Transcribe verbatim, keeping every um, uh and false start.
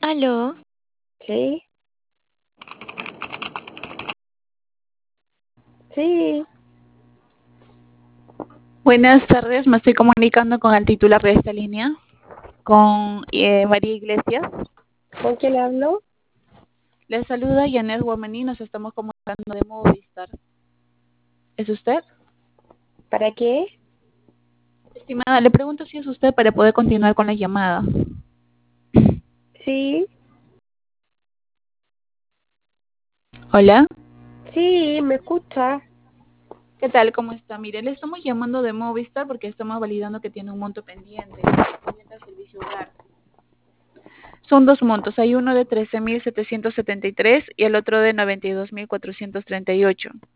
Aló, Sí, sí, Buenas tardes, me estoy comunicando con el titular de esta línea, con eh, María Iglesias. ¿con quién hablo? Les saluda Janet Guamaní, nos estamos comunicando de Movistar. ¿Es usted? ¿Para qué? Estimada, le pregunto si es usted para poder continuar con la llamada. Sí, Hola, sí, me escucha. ¿qué tal? ¿Cómo está? Mire, le estamos llamando de Movistar porque estamos validando que tiene un monto pendiente, pendiente al servicio hogar. Son dos montos, hay uno de trece mil setecientos setenta y tres y el otro de noventa y dos mil cuatrocientos treinta y ocho.